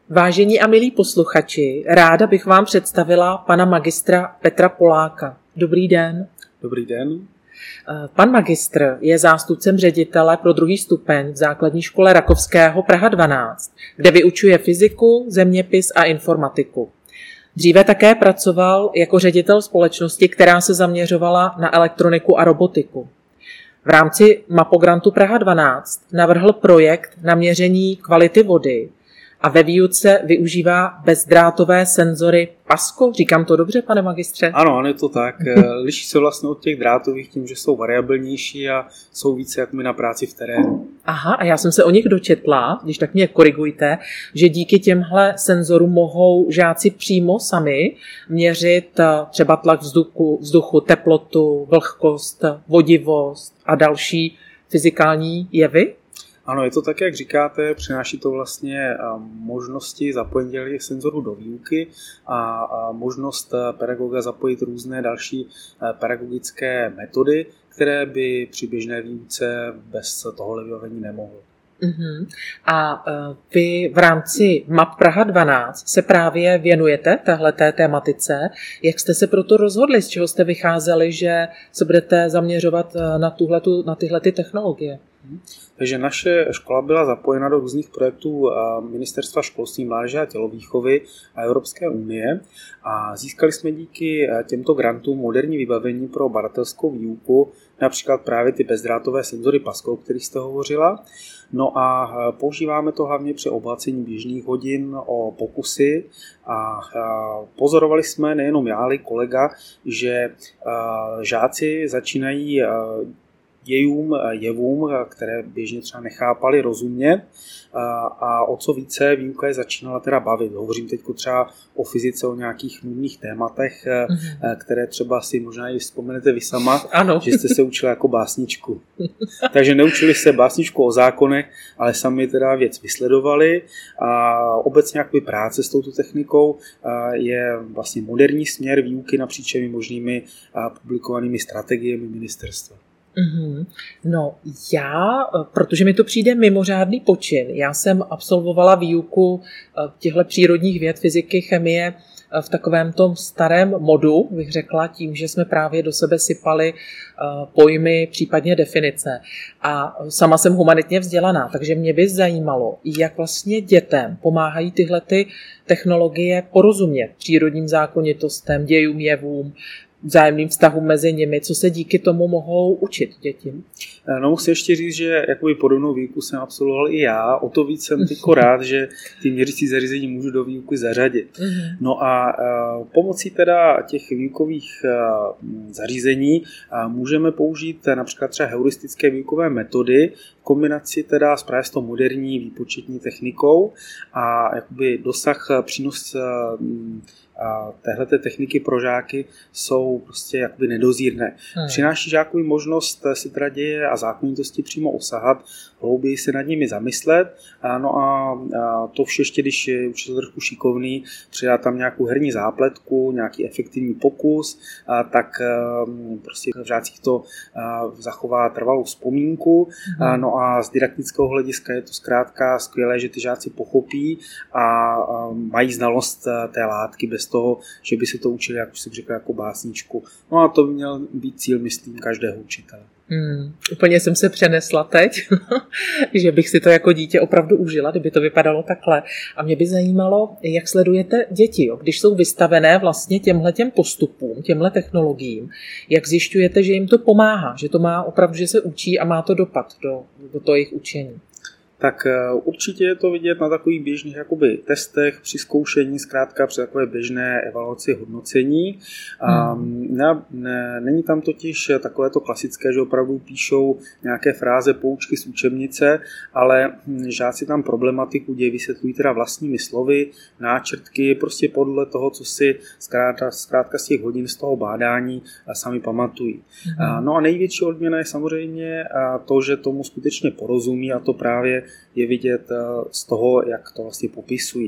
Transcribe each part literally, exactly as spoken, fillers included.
Vážení a milí posluchači, ráda bych vám představila pana magistra Petra Poláka. Dobrý den. Dobrý den. Pan magistr je zástupcem ředitele pro druhý stupeň v základní škole Rakovského Praha dvanáct, kde vyučuje fyziku, zeměpis a informatiku. Dříve také pracoval jako ředitel společnosti, která se zaměřovala na elektroniku a robotiku. V rámci Mapograntu Praha dvanáct navrhl projekt na měření kvality vody a ve výuce využívá bezdrátové senzory PASCO. Říkám to dobře, pane magistře? Ano, je to tak. Liší se vlastně od těch drátových tím, že jsou variabilnější a jsou více jak my na práci v terénu. Aha, a já jsem se o nich dočetla, když tak mě korigujte, že díky těmhle senzorům mohou žáci přímo sami měřit třeba tlak vzduchu, vzduchu, teplotu, vlhkost, vodivost a další fyzikální jevy? Ano, je to tak, jak říkáte, přináší to vlastně možnosti zapojení těch senzorů do výuky a možnost pedagoga zapojit různé další pedagogické metody, které by při běžné výuce bez tohohle vybavení nemohly. Uhum. A vy v rámci Map Praha dvanáct se právě věnujete téhleté tématice. Jak jste se proto rozhodli, z čeho jste vycházeli, že se budete zaměřovat na, tuhletu, na tyhle ty technologie? Takže naše škola byla zapojena do různých projektů Ministerstva školství, mládeže a tělovýchovy a Evropské unie a získali jsme díky těmto grantům moderní vybavení pro badatelskou výuku, například právě ty bezdrátové senzory PASCO, o kterých jste hovořila. No a používáme to hlavně při obohacení běžných hodin o pokusy a pozorovali jsme, nejenom já, ale kolega, že žáci začínají dějům, jevům, které běžně třeba nechápali rozumně a o co více výuka je začínala teda bavit. Hovořím teď třeba o fyzice, o nějakých nudných tématech, mm-hmm. které třeba si možná i vzpomenete vy sama, ano. Že jste se učila jako básničku. Takže neučili se básničku o zákonech, ale sami teda věc vysledovali a obecně jakoby práce s touto technikou je vlastně moderní směr výuky napříč všemi možnými publikovanými strategiemi ministerstva. Mm-hmm. No já, protože mi to přijde mimořádný počin, já jsem absolvovala výuku těchto přírodních věd, fyziky, chemie v takovém tom starém modu, bych řekla, tím, že jsme právě do sebe sypali pojmy, případně definice. A sama jsem humanitně vzdělaná, takže mě by zajímalo, jak vlastně dětem pomáhají tyhle ty technologie porozumět přírodním zákonitostem, dějům, jevům, vzájemným vztahům mezi nimi, co se díky tomu mohou učit děti? No musím ještě říct, že jakoby podobnou výuku jsem absolvoval i já, o to víc jsem tyko rád, že ty měřící zařízení můžu do výuky zařadit. Mm-hmm. No a uh, pomocí teda těch výukových uh, zařízení uh, můžeme použít uh, například třeba heuristické výukové metody v kombinaci teda s právě s tou moderní výpočetní technikou a jakoby dosah přínos uh, a téhleté techniky pro žáky jsou prostě jakoby nedozírné. Hmm. Přináší žákovi možnost si teda děje a zákonitosti přímo osahat, hlouběji se nad nimi zamyslet. A no a, a to vše ještě, když je učitel trošku šikovný, přidá tam nějakou herní zápletku, nějaký efektivní pokus, a tak a, prostě v žácích to a, zachová trvalou vzpomínku. Hmm. A, no a z didaktického hlediska je to zkrátka skvělé, že ty žáci pochopí a, a mají znalost té látky bez toho, že by se to učili, jak už jsem řekl, jako básničku. No a to by měl být cíl, myslím, každého učitele. Hmm, úplně jsem se přenesla teď, že bych si to jako dítě opravdu užila, kdyby to vypadalo takhle. A mě by zajímalo, jak sledujete děti, jo? Když jsou vystavené vlastně těmhletěm postupům, těmhle technologiím, jak zjišťujete, že jim to pomáhá, že to má opravdu, že se učí a má to dopad do, do toho jejich učení. Tak určitě je to vidět na takových běžných jakoby testech, při zkoušení, zkrátka při takové běžné evaluaci hodnocení. Hmm. Ne, ne, není tam totiž takové to klasické, že opravdu píšou nějaké fráze, poučky z učebnice, ale žáci tam problematiku děje vysvětlují teda vlastními slovy, náčrtky, prostě podle toho, co si zkrátka, zkrátka z těch hodin z toho bádání sami pamatují. Hmm. No a největší odměna je samozřejmě to, že tomu skutečně porozumí a to právě je vidět z toho, jak to vlastně popisují.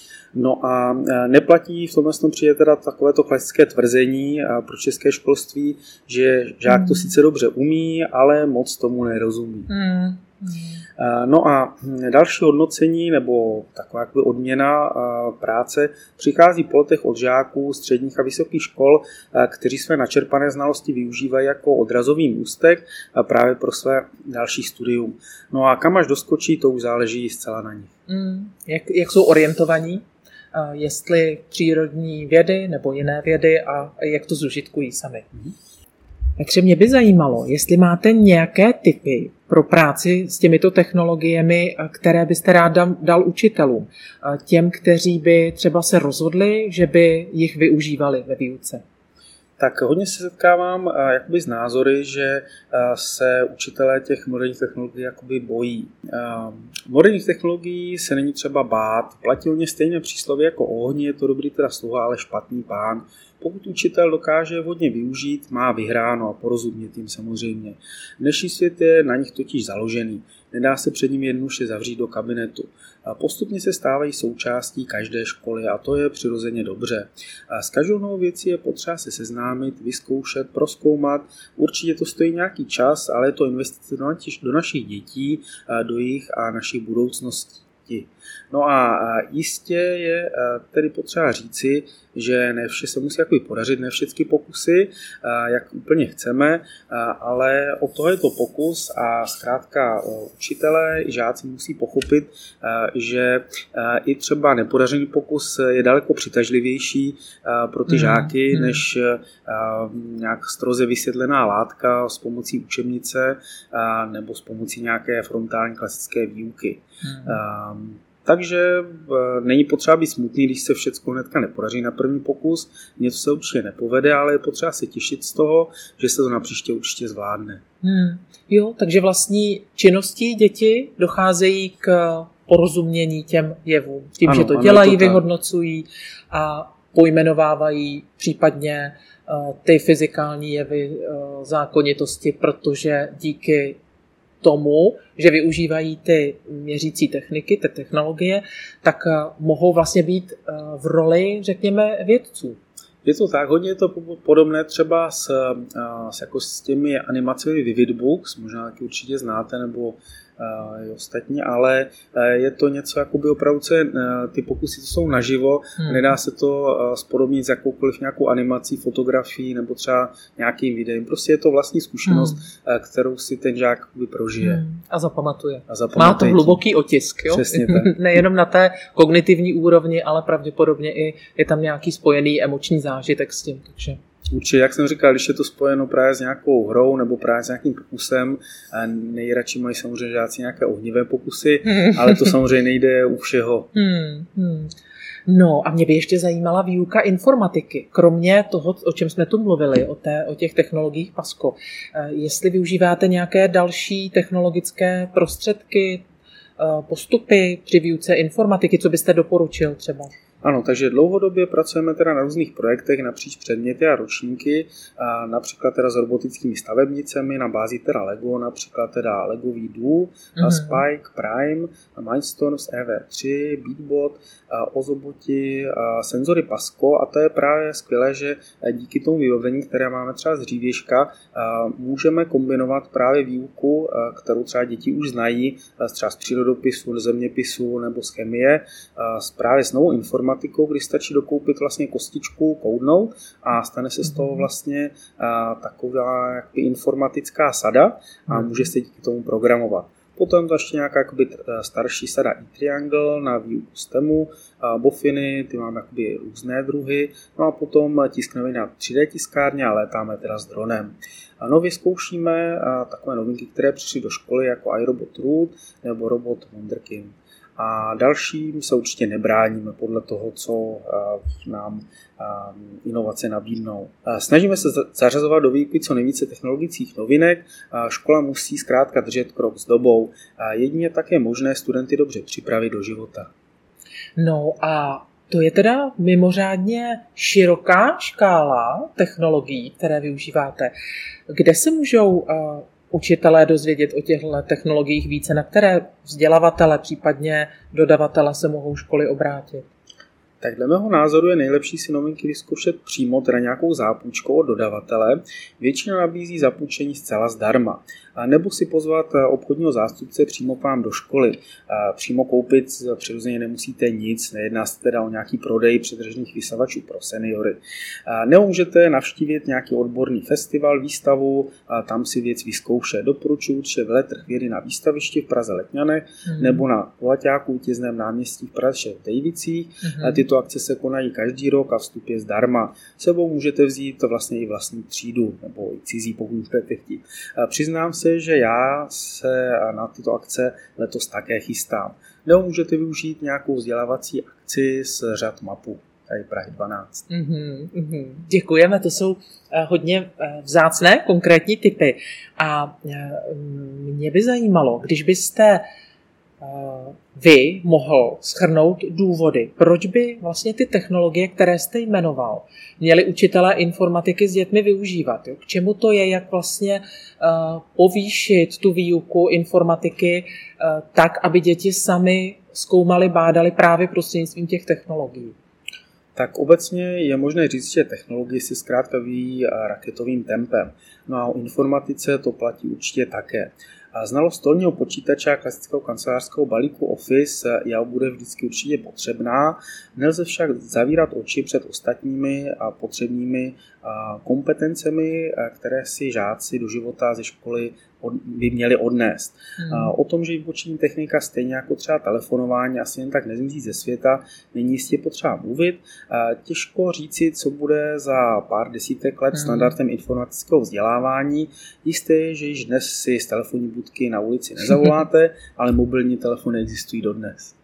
No a neplatí v tomhle přijde teda takovéto klasické tvrzení pro české školství, že žák to sice dobře umí, ale moc tomu nerozumí. Hmm. No a další hodnocení nebo taková jakoby odměna práce přichází po letech od žáků středních a vysokých škol, kteří své načerpané znalosti využívají jako odrazový můstek právě pro své další studium. No a kam až doskočí, to už záleží zcela na nich. Hmm. Jak, jak jsou orientovaní? Jestli přírodní vědy nebo jiné vědy a jak to zužitkují sami? Hmm. Takže mě by zajímalo, jestli máte nějaké tipy pro práci s těmito technologiemi, které byste rád dal učitelům, těm, kteří by třeba se rozhodli, že by jich využívali ve výuce. Tak hodně se setkávám jakoby s názory, že se učitelé těch moderních technologií jakoby bojí. Moderních technologií se není třeba bát, platí o ně stejné přísloví jako o ohni, je to dobrý teda sluha, ale špatný pán. Pokud učitel dokáže vhodně využít, má vyhráno a porozumět jim samozřejmě. Dnešní svět je na nich totiž založený. Nedá se před ním jednoduše zavřít do kabinetu. A postupně se stávají součástí každé školy a to je přirozeně dobře. A s každou novou věcí je potřeba se seznámit, vyzkoušet, prozkoumat. Určitě to stojí nějaký čas, ale je to investice do našich dětí, do jejich a našich budoucností. No a jistě je tedy potřeba říci, že ne vše se musí jakoby podařit, ne všechny pokusy, jak úplně chceme, ale od toho je to pokus a zkrátka učitelé i žáci musí pochopit, že i třeba nepodařený pokus je daleko přitažlivější pro ty žáky, mm, než nějak stroze vysvětlená látka s pomocí učebnice nebo s pomocí nějaké frontální klasické výuky. Mm. Takže není potřeba být smutný, když se všechno hnedka nepodaří na první pokus. Něco se určitě nepovede, ale je potřeba se těšit z toho, že se to napříště určitě zvládne. Hmm. Jo, takže vlastní činnosti děti docházejí k porozumění těm jevům. Tím, ano, že to ano, dělají, to vyhodnocují a pojmenovávají případně uh, ty fyzikální jevy, uh, zákonitosti, protože díky tomu, že využívají ty měřící techniky, ty technologie, tak mohou vlastně být v roli, řekněme, vědců. Je to tak, hodně je to podobné třeba s, s, jako s těmi animacemi Vivid Books, možná taky určitě znáte, nebo i ostatní, ale je to něco jakoby opravdu, ty pokusy to jsou naživo, hmm. nedá se to spodobnit s jakoukoliv nějakou animací, fotografií nebo třeba nějakým videem. Prostě je to vlastní zkušenost, hmm. kterou si ten žák prožije. Hmm. A zapamatuje. A zapamatuje. Má to hluboký otisk, jo? Přesně tak. Nejenom na té kognitivní úrovni, ale pravděpodobně i je tam nějaký spojený emoční zážitek s tím, takže... Určitě, jak jsem říkal, když je to spojeno právě s nějakou hrou nebo právě s nějakým pokusem, nejradši mají samozřejmě žáci nějaké ohnivé pokusy, ale to samozřejmě nejde u všeho. Hmm, hmm. No a mě by ještě zajímala výuka informatiky. Kromě toho, o čem jsme tu mluvili, o, té, o těch technologiích Pasko, jestli využíváte nějaké další technologické prostředky, postupy při výuce informatiky, co byste doporučil třeba? Ano, takže dlouhodobě pracujeme teda na různých projektech napříč předměty a ročníky, a například teda s robotickými stavebnicemi na bázi teda Lego, například teda Lego Vidu, mm-hmm. Spike, Prime, Mindstorms E V tři, Beatbot, Ozoboti, senzory Pasko a to je právě skvělé, že díky tomu vybavení, které máme třeba z dřívěžka, můžeme kombinovat právě výuku, kterou třeba děti už znají, třeba z přírodopisu, zeměpisu nebo z chemie, právě s novou informací, kdy stačí dokoupit vlastně kostičku, koudnout a stane se z toho vlastně a, taková jakoby informatická sada a může se díky tomu programovat. Potom to ještě nějaká jakoby starší sada e-triangle na výuku stému, bofiny, ty máme jakoby různé druhy, no a potom tiskneme na tři dé tiskárně a létáme teda s dronem. A nově zkoušíme takové novinky, které přišly do školy jako iRobot Root nebo robot Wonderkin. A dalším se určitě nebráníme podle toho, co nám inovace nabídnou. Snažíme se zařazovat do výuky co nejvíce technologických novinek. Škola musí zkrátka držet krok s dobou. Jedině tak je možné studenty dobře připravit do života. No a to je teda mimořádně široká škála technologií, které využíváte. Kde se můžou učitelé dozvědět o těchto technologiích více, na které vzdělavatele, případně dodavatele se mohou školy obrátit? Tak dle mého názoru je nejlepší si novinky vyzkoušet přímo, teda nějakou zápůjčkou od dodavatele. Většina nabízí zapůjčení zcela zdarma. A nebo si pozvat obchodního zástupce přímo k vám do školy. A přímo koupit přirozeně nemusíte nic, nejedná se teda o nějaký prodej předražených vysavačů pro seniory. A nebo můžete navštívit nějaký odborný festival, výstavu a tam si věc vyzkoušet. Doporučuji určitě veletrh vědy na výstavišti v Praze Letňanech mm. nebo na Kulaťáku vítězném náměstí v Praze v Dejvicích. Mm. A tyto akce se konají každý rok a vstup je zdarma. Sebou můžete vzít vlastně i vlastní třídu nebo i cizí, pokud budete chtít. A přiznám se, že já se na tyto akce letos také chystám. Nebo můžete využít nějakou vzdělávací akci z řad mapu, tady Prahy dvanáct. Mm-hmm, mm-hmm. Děkujeme, to jsou hodně vzácné konkrétní tipy. A mě by zajímalo, když byste vy mohl shrnout důvody, proč by vlastně ty technologie, které jste jmenoval, měli učitelé informatiky s dětmi využívat. Jo? K čemu to je, jak vlastně uh, povýšit tu výuku informatiky uh, tak, aby děti sami zkoumali, bádali právě prostřednictvím těch technologií? Tak obecně je možné říct, že technologie se zkrátka vyvíjí raketovým tempem. No a o informatice to platí určitě také. A znalost stolního počítače a klasického kancelářského balíku Office já bude vždycky určitě potřebná. Nelze však zavírat oči před ostatními a potřebnými kompetencemi, které si žáci do života ze školy by měli odnést. Hmm. O tom, že výpočetní technika stejně jako třeba telefonování asi jen tak nezmizí ze světa, není jistě potřeba mluvit. Těžko říci, co bude za pár desítek let hmm. standardem informatického vzdělávání. Jisté je, že již dnes si z telefonní budky na ulici nezavoláte, ale mobilní telefony existují dodnes.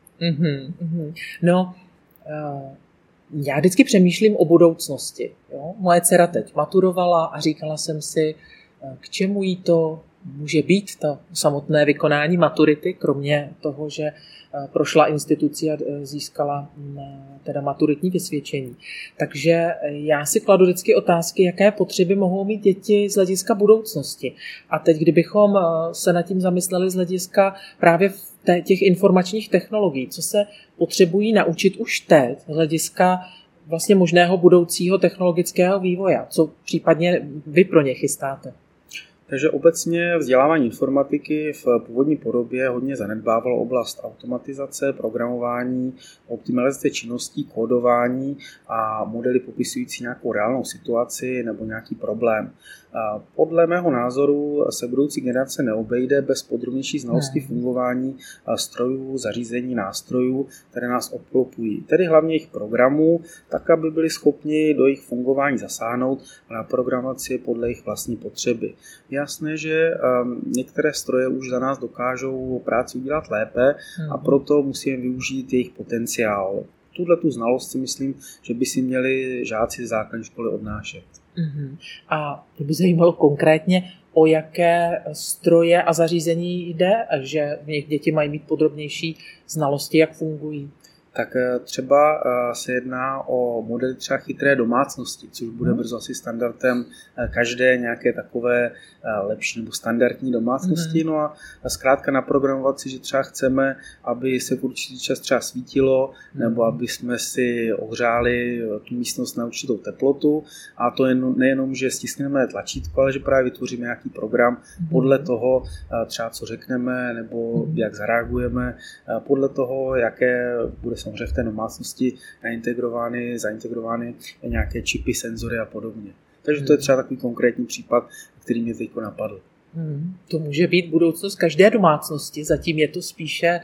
Hmm. No, uh... já vždycky přemýšlím o budoucnosti. Jo? Moje dcera teď maturovala a říkala jsem si, k čemu jí to může být, to samotné vykonání maturity, kromě toho, že prošla institucí a získala teda maturitní vysvědčení. Takže já si kladu vždycky otázky, jaké potřeby mohou mít děti z hlediska budoucnosti. A teď, kdybychom se nad tím zamysleli z hlediska právě těch informačních technologií, co se potřebují naučit už teď z hlediska vlastně možného budoucího technologického vývoje, co případně vy pro ně chystáte. Takže obecně vzdělávání informatiky v původní podobě hodně zanedbávalo oblast automatizace, programování, optimalizace činností, kódování a modely popisující nějakou reálnou situaci nebo nějaký problém. Podle mého názoru se budoucí generace neobejde bez podrobnější znalosti fungování strojů, zařízení, nástrojů, které nás obklopují. Tedy hlavně jejich programů, tak aby byli schopni do jejich fungování zasáhnout a naprogramovat si podle jejich vlastní potřeby. Je jasné, že některé stroje už za nás dokážou práci udělat lépe a proto musíme využít jejich potenciál. Tuhle tu znalost si myslím, že by si měli žáci z základní školy odnášet. Uh-huh. A mě by zajímalo konkrétně, o jaké stroje a zařízení jde, že v nich děti mají mít podrobnější znalosti, jak fungují. Tak třeba se jedná o modely třeba chytré domácnosti, což bude brzo asi standardem každé nějaké takové lepší nebo standardní domácnosti. Mm. No a zkrátka naprogramovat si, že třeba chceme, aby se v určitý čas třeba svítilo, mm. nebo aby jsme si ohřáli tu místnost na určitou teplotu. A to jen, nejenom, že stiskneme tlačítko, ale že právě vytvoříme nějaký program mm. podle toho třeba co řekneme, nebo mm. jak zareagujeme, podle toho, jaké bude samozřejmě v té domácnosti naintegrovány, zaintegrovány nějaké čipy, senzory a podobně. Takže to je třeba takový konkrétní případ, který mě teď napadl. Hmm, to může být budoucnost každé domácnosti, zatím je to spíše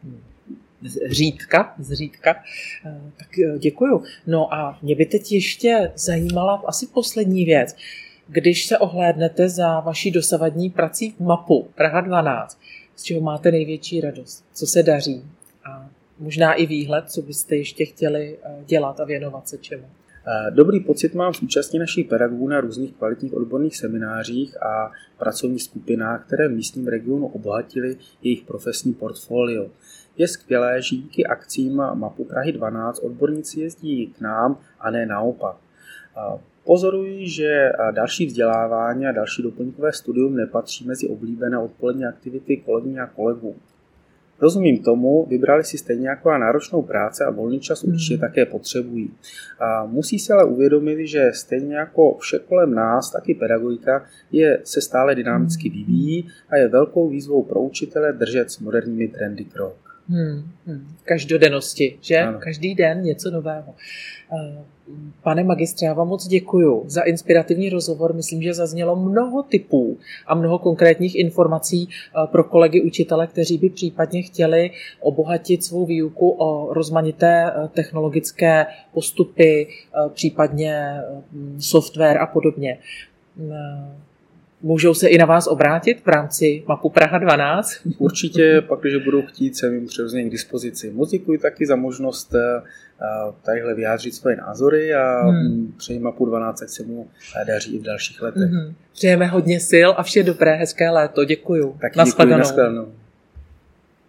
zřídka, zřídka. Tak děkuju. No a mě by teď ještě zajímala asi poslední věc. Když se ohlédnete za vaší dosavadní prací v mapu Praha dvanáct, z čeho máte největší radost? Co se daří? A možná i výhled, co byste ještě chtěli dělat a věnovat se čemu? Dobrý pocit mám v účasti našich pedagogů na různých kvalitních odborných seminářích a pracovních skupinách, které v místním regionu obohatily jejich profesní portfolio. Je skvělé, že díky akcím mapu Prahy dvanáct odborníci jezdí k nám a ne naopak. Pozoruji, že další vzdělávání a další doplňkové studium nepatří mezi oblíbené odpolední aktivity kolegyň a kolegů. Rozumím tomu, vybrali si stejně jako náročnou práci a volný čas určitě hmm. také potřebují. A musí si ale uvědomit, že stejně jako vše kolem nás, tak i pedagogika je, se stále dynamicky vyvíjí a je velkou výzvou pro učitele držet s moderními trendy krok. Hmm, hmm. Každodennosti, že? Ano. Každý den něco nového. Pane magistře, já vám moc děkuju za inspirativní rozhovor. Myslím, že zaznělo mnoho tipů a mnoho konkrétních informací pro kolegy učitele, kteří by případně chtěli obohatit svou výuku o rozmanité technologické postupy, případně software a podobně. Můžou se i na vás obrátit v rámci mapu Praha dvanáct? Určitě, pak, když budou chtít, jsem jim přirozeně k dispozici. Moc děkuji taky za možnost tadyhle vyjádřit své názory a hmm. přeji mapu dvanáct, ať se mu daří i v dalších letech. Hmm. Přejeme hodně sil a vše dobré, hezké léto. Děkuju. Taky děkuji, nashledanou.